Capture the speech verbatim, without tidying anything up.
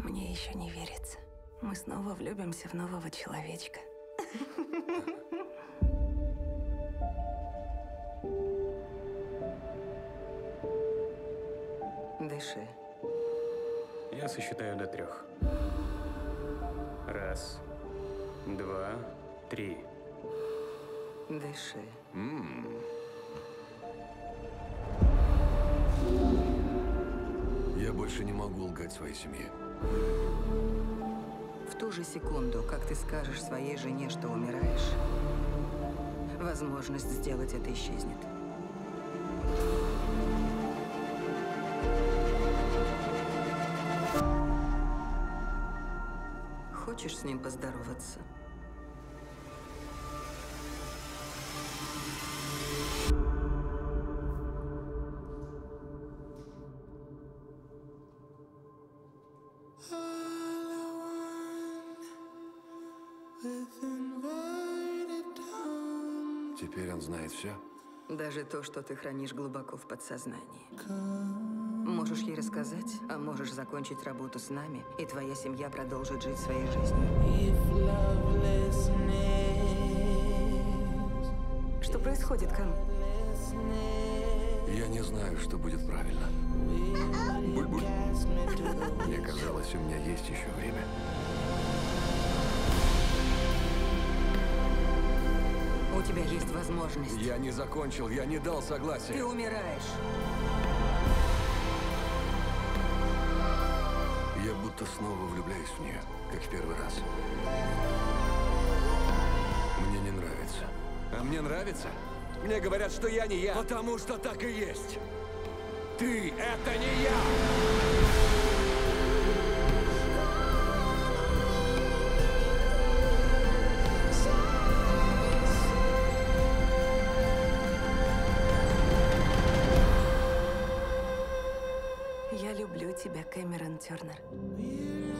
Мне еще не верится. Мы снова влюбимся в нового человечка. Дыши. Я сосчитаю до трех. Раз, два, три. Дыши. М-м. Я больше не могу лгать своей семье. В ту же секунду, как ты скажешь своей жене, что умираешь, возможность сделать это исчезнет. Хочешь с ним поздороваться? Теперь он знает все? Даже то, что ты хранишь глубоко в подсознании. Можешь ей рассказать, а можешь закончить работу с нами, и твоя семья продолжит жить своей жизнью. Что происходит, Кам? Я не знаю, что будет правильно. Буль-буль. Мне казалось, у меня есть еще время. У тебя есть возможность. Я не закончил, я не дал согласия. Ты умираешь. Я будто снова влюбляюсь в нее, как в первый раз. Мне не нравится. А мне нравится? Мне говорят, что я не я. Потому что так и есть. Ты — это не я! Я люблю тебя, Кэмерон Тернер.